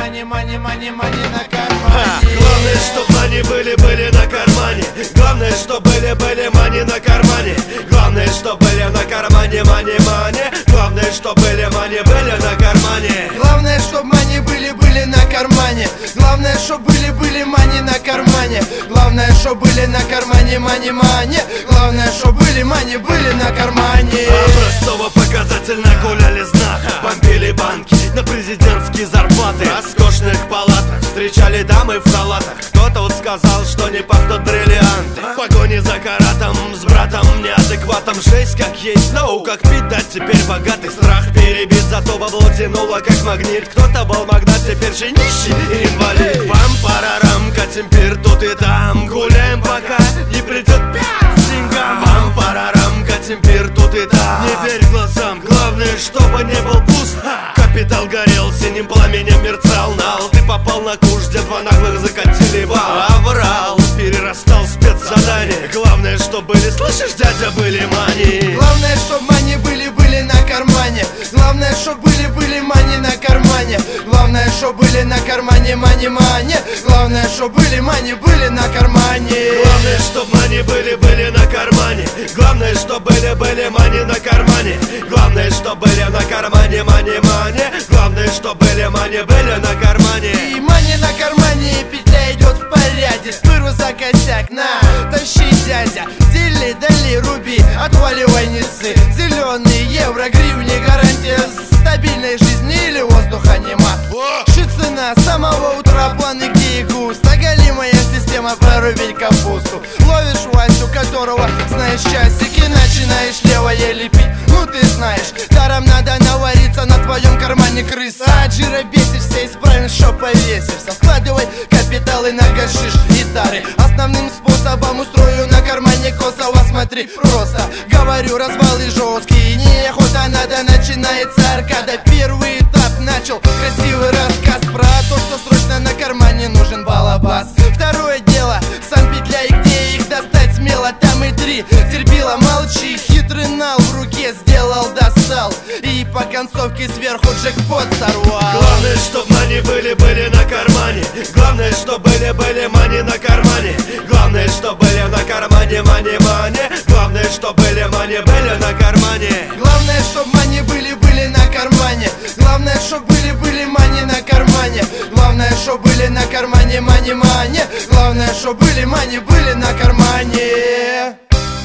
мани на кармане. Главное, чтоб мани были на кармане. Главное, чтоб были мани на кармане. Главное, чтоб были на кармане мани. Главное, чтоб были на кармане. Главное, чтоб мани были на кармане. Главное, чтоб были мани на кармане. Главное, чтоб были на кармане мани. Главное, чтоб были мани на кармане. Образцово-показательно гуляли знатно, бомбили банки на президентские зарплаты. В роскошных палатах встречали дамы в халатах. Кто-то вот сказал, что не пахнут бриллианты. В погоне за каратом с братом неадекватом. Жесть как есть, ноу, как пить дать. Теперь богатый страх перебит, зато бабло тянуло как магнит. Кто-то был магнат, теперь же нищий и инвалид. Пам-парарам, катим пир тут и там. Гуляем пока не придет 5 деньгам. Пам-парарам, катим пир тут и там. Не верь глазам, главное, чтобы не был пуст. Капитал горел, синим пламенем мерцал. Нал, ты попал на куш, где два наглых закатили бал. Аврал перерастал в спецзадание. Главное, что были, слышишь, дядя, были мани. Главное, чтоб мани были на кармане. Главное, чтоб были мани на кармане. Главное, чтоб были на кармане мани. Главное, чтоб были мани на кармане. Главное, чтоб мани были на кармане. Главное, чтоб были мани на кармане. Главное, чтоб были на кармане мани. Главное, чтоб были на кармане. И мани на кармане, и петля идет в порядке. Спыру за косяк, на, тащи, дядя. Дели, дали, руби, отваливай, несы. Зеленые евро, гривни, гарантия стабильной жизни или воздуха нема. Шицына, с самого утра планы где и густо. Оголимая система прорубить капусту. Ловишь Васю, которого знаешь часики. Начинаешь левое лепить, ну ты знаешь. Даром надо навариться, на твоем кармане крыса. От жира бесишься, исправим, шо повесишься. Вкладывай капиталы на гашиш и тары. Основным способом устрою на кармане косово. Смотри, просто говорю, развалы жесткие. Неохота надо, начинается аркада. Первый этап начал красивый рассказ про то, что срочно на кармане нужен балабас. Второе дело, сам петля и где их достать смело. Там и 3, терпила, молчи. Хитрый нал в руке сделал, достал. И по концовке сверху джекпот сорвал. Главное, чтоб мани были на кармане. Главное, чтоб были мани на кармане. Главное, чтоб были на кармане мани. Главное, чтоб были на кармане. Главное, чтоб мани были на кармане. Главное, чтоб были мани на кармане. Главное, чтоб были на кармане мани. Главное, чтоб были мани на кармане.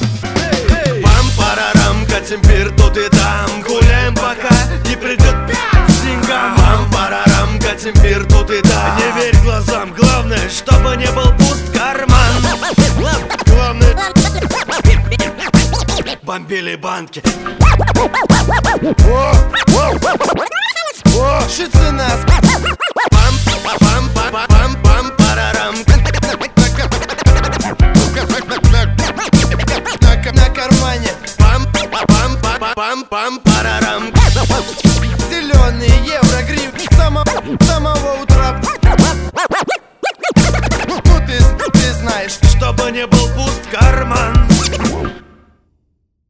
Пам-парарам, катим пир тут и там. Гуляем пока не придет 5 деньгам. Пам-парарам, катим пир тут и там. Не верь глазам, главное, чтобы не был пуст карман. Главное, бомбили банки. Шицына. Пам-парарам. На кармане. Пам-парарам. Зеленые евро, гривни, самого утра.